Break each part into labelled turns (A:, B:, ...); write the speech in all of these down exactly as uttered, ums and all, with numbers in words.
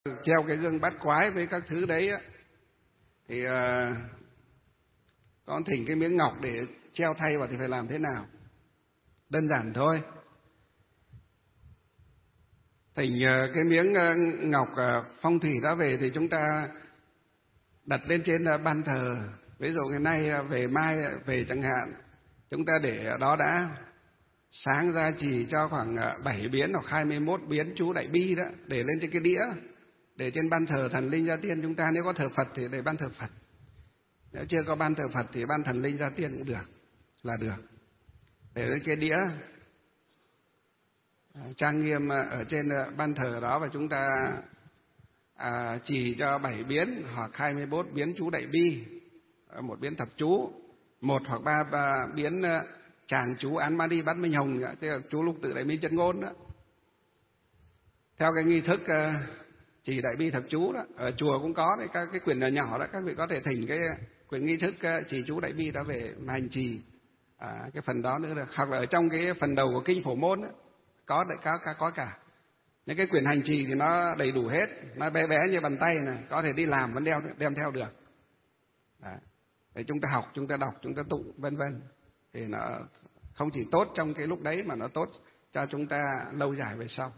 A: treo cái gương bát quái với các thứ đấy á, thì uh, con thỉnh cái miếng ngọc để treo thay vào thì phải làm thế nào? Đơn giản thôi. Thỉnh uh, cái miếng uh, ngọc uh, phong thủy đó về thì chúng ta đặt lên trên uh, ban thờ. Ví dụ ngày nay uh, về mai uh, về chẳng hạn, chúng ta để ở đó đã. Sáng ra chỉ cho khoảng uh, bảy biến hoặc hai mươi mốt biến chú Đại Bi đó, để lên trên cái đĩa, để trên ban thờ thần linh gia tiên. Chúng ta nếu có thờ Phật thì để ban thờ Phật, nếu chưa có ban thờ Phật thì ban thần linh gia tiên cũng được, là được. Để lên cái đĩa trang nghiêm ở trên ban thờ đó, và chúng ta à, chỉ cho bảy biến hoặc hai mươi mốt biến chú Đại Bi, một biến thập chú, một hoặc ba, ba biến tràng chú Án Ma Đi Bát Minh Hồng, tức là chú Lục Tự Đại Bi Chân Ngôn đó. Theo cái nghi thức chỉ Đại Bi thập chú đó, ở chùa cũng có đấy, các cái quyển nhỏ nhỏ đó, các vị có thể thỉnh cái quyển nghi thức chỉ chú Đại Bi đó về mà hành trì à, cái phần đó nữa được. Hoặc là ở trong cái phần đầu của kinh Phổ Môn đó, có có có có cả những cái quyển hành trì thì nó đầy đủ hết, nó bé bé như bàn tay này, có thể đi làm vẫn đeo đem theo được. Đấy. Để chúng ta học, chúng ta đọc, chúng ta tụng vân vân, thì nó không chỉ tốt trong cái lúc đấy mà nó tốt cho chúng ta lâu dài về sau.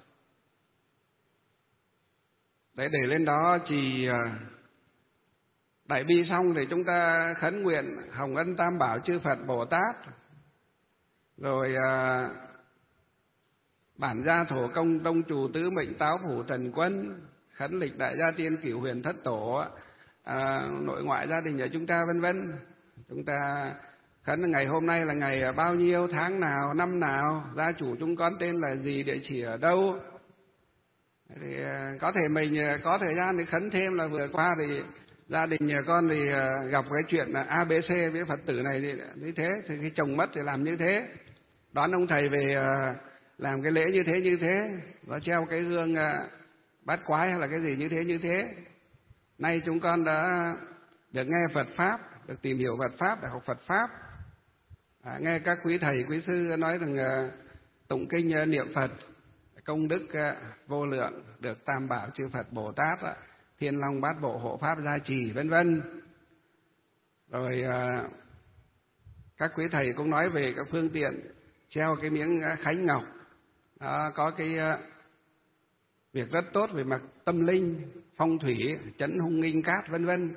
A: Đấy, để lên đó chỉ Đại Bi xong thì chúng ta khấn nguyện Hồng Ân Tam Bảo Chư Phật Bồ Tát, rồi à, bản gia thổ công tông chủ tứ mệnh táo phủ thần quân, khấn lịch đại gia tiên cửu huyền thất tổ, à, nội ngoại gia đình của chúng ta vân vân. Chúng ta khấn ngày hôm nay là ngày bao nhiêu, tháng nào, năm nào, gia chủ chúng con tên là gì, địa chỉ ở đâu. Thì có thể mình có thời gian thì khấn thêm là vừa qua thì gia đình nhà con thì gặp cái chuyện là a bê xê với Phật tử này thì như thế, thì khi chồng mất thì làm như thế, đón ông thầy về làm cái lễ như thế như thế, nó treo cái gương bát quái hay là cái gì như thế như thế. Nay chúng con đã được nghe Phật Pháp, được tìm hiểu Phật Pháp, được học Phật Pháp, à, nghe các quý thầy quý sư nói rằng tụng kinh niệm Phật công đức vô lượng, được Tam Bảo Chư Phật Bồ Tát, Thiên Long Bát Bộ hộ pháp gia trì vân vân. Rồi các quý thầy cũng nói về các phương tiện treo cái miếng khánh ngọc, đó, có cái việc rất tốt về mặt tâm linh, phong thủy, chấn hung nghinh cát vân vân.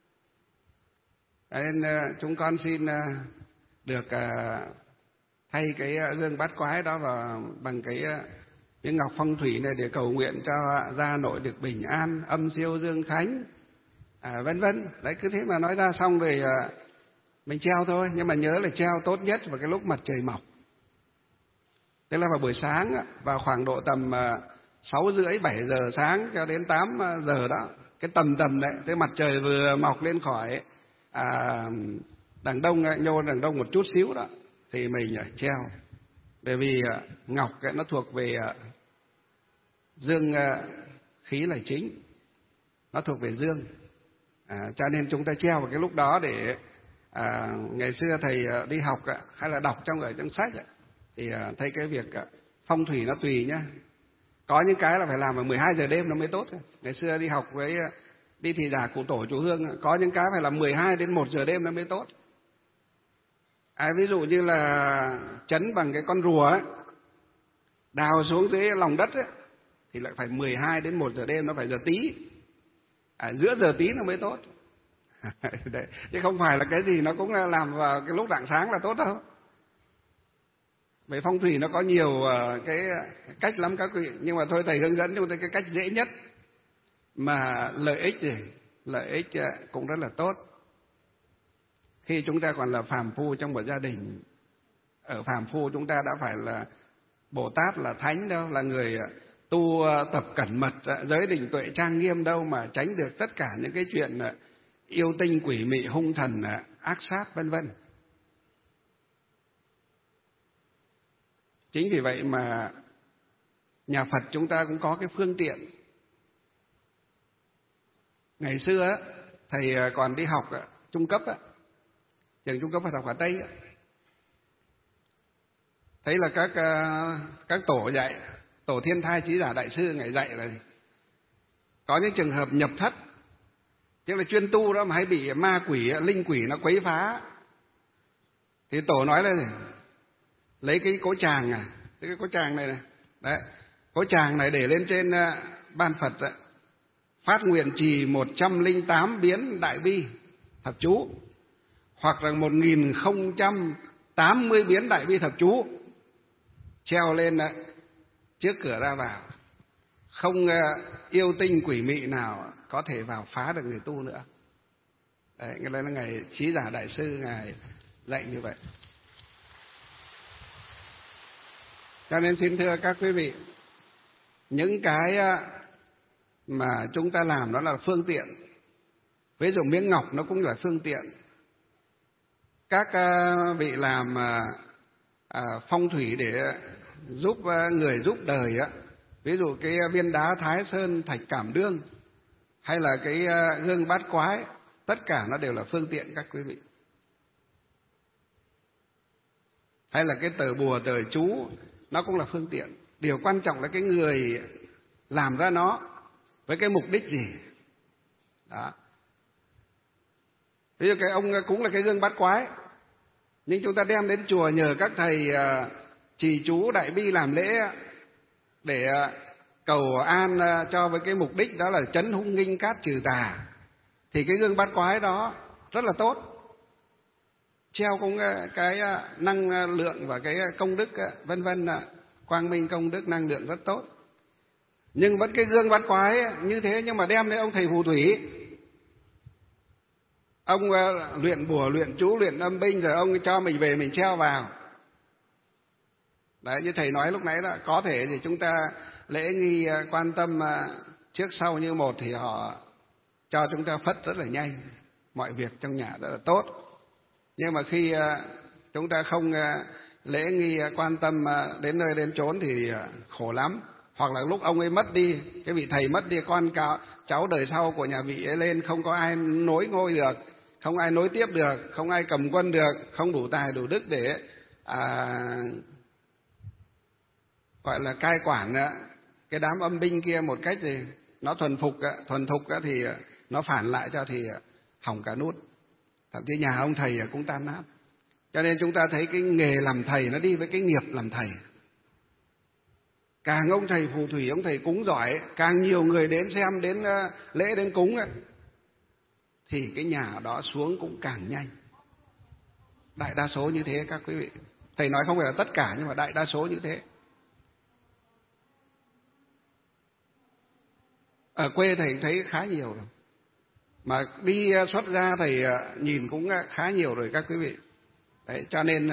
A: Nên chúng con xin được thay cái gương bát quái đó vào bằng cái miếng ngọc phong thủy này để cầu nguyện cho gia nội được bình an, âm siêu dương khánh, à, vân vân. Đấy, cứ thế mà nói ra xong rồi mình treo thôi, nhưng mà nhớ là treo tốt nhất vào cái lúc mặt trời mọc, tức là vào buổi sáng, vào khoảng độ tầm sáu rưỡi bảy giờ sáng cho đến tám giờ đó, cái tầm tầm đấy, cái mặt trời vừa mọc lên khỏi à, đằng đông, nhô đằng đông một chút xíu đó, thì mình treo. Bởi vì ngọc nó thuộc về dương khí là chính, nó thuộc về dương, à, cho nên chúng ta treo vào cái lúc đó để à, ngày xưa thầy đi học hay là đọc trong ở trong sách thì thấy cái việc phong thủy nó tùy nhá. Có những cái là phải làm vào mười hai giờ đêm nó mới tốt. Ngày xưa đi học với đi thị giả cụ tổ chùa Hương, có những cái phải làm mười hai đến một giờ đêm nó mới tốt. À, ví dụ như là chấn bằng cái con rùa ấy, đào xuống dưới lòng đất ấy, thì lại phải mười hai đến một giờ đêm, nó phải giờ tí, à, giữa giờ tí nó mới tốt. Đấy, chứ không phải là cái gì nó cũng làm vào cái lúc rạng sáng là tốt đâu. Về phong thủy nó có nhiều cái cách lắm các vị, nhưng mà thôi thầy hướng dẫn chúng ta cái cách dễ nhất mà lợi ích gì, lợi ích cũng rất là tốt. Khi chúng ta còn là phàm phu trong một gia đình, ở phàm phu chúng ta đã phải là Bồ Tát, là thánh đâu, là người tu tập cẩn mật, giới định tuệ trang nghiêm đâu mà tránh được tất cả những cái chuyện yêu tinh quỷ mị, hung thần, ác sát vân vân. Chính vì vậy mà nhà Phật chúng ta cũng có cái phương tiện. Ngày xưa thầy còn đi học trung cấp, trường trung cấp Phật học Hà Tây, thấy là các các tổ dạy, tổ Thiên Thai Chí Giả Đại Sư ngày dạy là có những trường hợp nhập thất, tức là chuyên tu đó mà hay bị ma quỷ, linh quỷ nó quấy phá, thì tổ nói là lấy cái cỗ tràng à, cái cỗ tràng này này, đấy, cỗ tràng này để lên trên ban Phật đấy, phát nguyện trì một trăm linh tám biến đại bi thập chú, hoặc là một nghìn không trăm tám mươi biến đại bi thập chú, treo lên đấy, trước cửa ra vào, không yêu tinh quỷ mị nào có thể vào phá được người tu nữa. Đấy, cái đấy là ngài Trí Giả Đại Sư ngài dạy như vậy. Cho nên xin thưa các quý vị, những cái mà chúng ta làm đó là phương tiện. Ví dụ miếng ngọc nó cũng là phương tiện. Các vị làm phong thủy để giúp người giúp đời á, ví dụ cái viên đá Thái Sơn thạch Cảm Đương hay là cái gương bát quái, tất cả nó đều là phương tiện các quý vị. Hay là cái tờ bùa tờ chú, nó cũng là phương tiện. Điều quan trọng là cái người làm ra nó với cái mục đích gì. Đó. Ví dụ cái ông cũng là cái gương bát quái, nhưng chúng ta đem đến chùa nhờ các thầy trì chú đại bi làm lễ để cầu an cho với cái mục đích đó là trấn hung nghinh cát trừ tà, thì cái gương bát quái đó rất là tốt, treo cũng cái năng lượng và cái công đức vân vân, quang minh công đức năng lượng rất tốt. Nhưng vẫn cái gương bát quái như thế, nhưng mà đem đến ông thầy phù thủy, ông luyện bùa luyện chú luyện âm binh rồi ông cho mình về mình treo vào. Đấy, như thầy nói lúc nãy đó, có thể thì chúng ta lễ nghi quan tâm trước sau như một thì họ cho chúng ta phất rất là nhanh, mọi việc trong nhà rất là tốt. Nhưng mà khi chúng ta không lễ nghi quan tâm đến nơi đến chốn thì khổ lắm. Hoặc là lúc ông ấy mất đi, cái vị thầy mất đi, con cháu đời sau của nhà vị ấy lên, không có ai nối ngôi được, không ai nối tiếp được, không ai cầm quân được, không đủ tài đủ đức để à, gọi là cai quản cái đám âm binh kia một cách gì nó thuần phục thuần thục thì nó phản lại cho thì hỏng cả nút, thậm chí nhà ông thầy cũng tan nát. Cho nên chúng ta thấy cái nghề làm thầy nó đi với cái nghiệp làm thầy. Càng ông thầy phù thủy, ông thầy cúng giỏi, càng nhiều người đến xem, đến lễ đến cúng ấy, thì cái nhà đó xuống cũng càng nhanh. Đại đa số như thế các quý vị. Thầy nói không phải là tất cả, nhưng mà đại đa số như thế. Ở quê thầy thấy khá nhiều rồi, mà đi xuất ra thầy nhìn cũng khá nhiều rồi các quý vị. Đấy, cho nên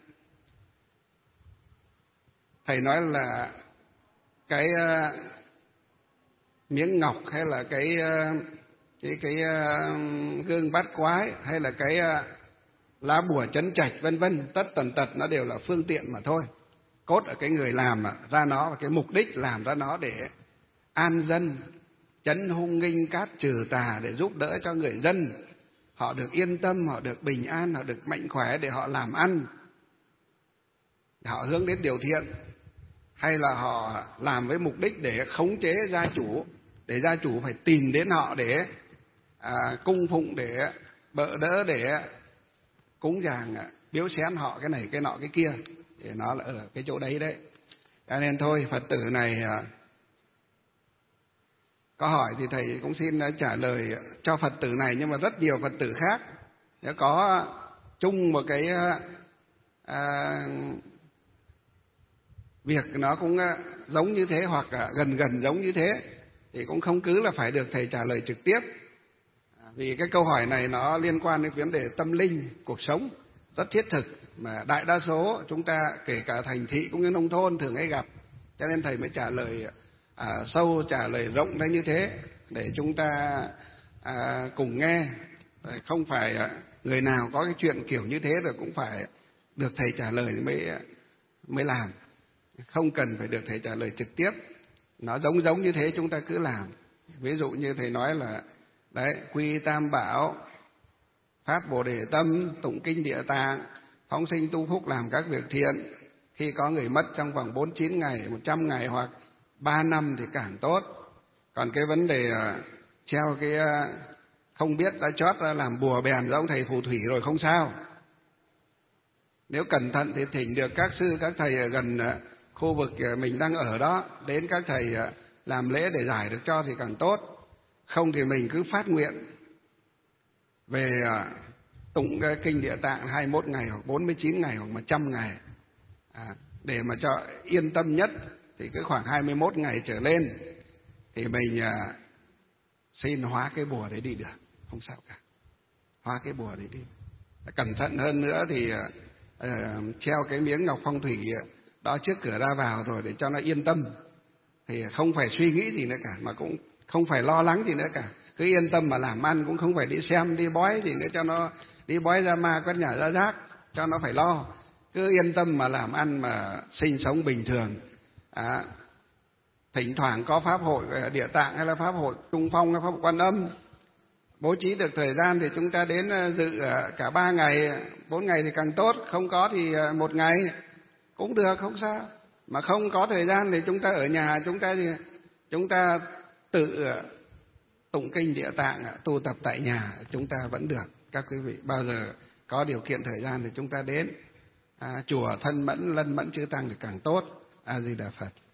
A: thầy nói là cái uh, miếng ngọc hay là cái uh, cái cái uh, gương bát quái hay là cái uh, lá bùa trấn trạch vân vân, tất tần tật nó đều là phương tiện mà thôi. Cốt ở cái người làm ra nó và cái mục đích làm ra nó để an dân, trấn hung nghinh cát trừ tà, để giúp đỡ cho người dân họ được yên tâm, họ được bình an, họ được mạnh khỏe để họ làm ăn, để họ hướng đến điều thiện, hay là họ làm với mục đích để khống chế gia chủ, để gia chủ phải tìm đến họ để à, cung phụng, để bợ đỡ, để cúng dường biếu xén họ cái này cái nọ cái kia, để nó là ở cái chỗ đấy đấy. Cho nên thôi, Phật tử này có hỏi thì thầy cũng xin trả lời cho Phật tử này, nhưng mà rất nhiều Phật tử khác nếu có chung một cái à, việc nó cũng giống như thế, hoặc gần gần giống như thế, thì cũng không cứ là phải được thầy trả lời trực tiếp. Vì cái câu hỏi này nó liên quan đến vấn đề tâm linh, cuộc sống rất thiết thực, mà đại đa số chúng ta kể cả thành thị cũng như nông thôn thường hay gặp. Cho nên thầy mới trả lời à, sâu, trả lời rộng ra như thế, để chúng ta à, cùng nghe. Không phải người nào có cái chuyện kiểu như thế rồi cũng phải được thầy trả lời mới mới làm. Không cần phải được thầy trả lời trực tiếp. Nó giống giống như thế chúng ta cứ làm. Ví dụ như thầy nói là đấy, quy tam bảo, phát bồ đề tâm, tụng kinh địa tạng, phóng sinh tu phúc, làm các việc thiện. Khi có người mất trong vòng bốn mươi chín ngày, một trăm ngày hoặc ba năm thì càng tốt. Còn cái vấn đề treo cái không biết đã chót ra làm bùa bèn giống thầy phù thủy rồi không sao. Nếu cẩn thận thì thỉnh được các sư các thầy ở gần khu vực mình đang ở đó đến các thầy làm lễ để giải được cho thì càng tốt. Không thì mình cứ phát nguyện về tụng cái kinh Địa Tạng hai mươi mốt ngày hoặc bốn mươi chín ngày hoặc một trăm ngày, à, để mà cho yên tâm nhất thì cứ khoảng hai mươi mốt ngày trở lên thì mình à, xin hóa cái bùa đấy đi được, không sao cả. Hóa cái bùa đấy đi. Cẩn thận hơn nữa thì uh, treo cái miếng ngọc phong thủy đó trước cửa ra vào rồi để cho nó yên tâm. Thì không phải suy nghĩ gì nữa cả, mà cũng không phải lo lắng gì nữa cả. Cứ yên tâm mà làm ăn, cũng không phải đi xem, đi bói gì nữa cho nó đi bói ra ma quét nhà ra rác, cho nó phải lo. Cứ yên tâm mà làm ăn mà sinh sống bình thường. À, thỉnh thoảng có pháp hội Địa Tạng hay là pháp hội Trung Phong hay pháp hội Quan Âm, bố trí được thời gian thì chúng ta đến dự cả ba ngày, bốn ngày thì càng tốt. Không có thì một ngày cũng được, không sao. Mà không có thời gian thì chúng ta ở nhà, chúng ta thì chúng ta tự tụng kinh Địa Tạng, tu tập tại nhà chúng ta vẫn được. Các quý vị bao giờ có điều kiện thời gian thì chúng ta đến à, chùa thân mẫn lân mẫn chư tăng thì càng tốt. A Di Đà Phật.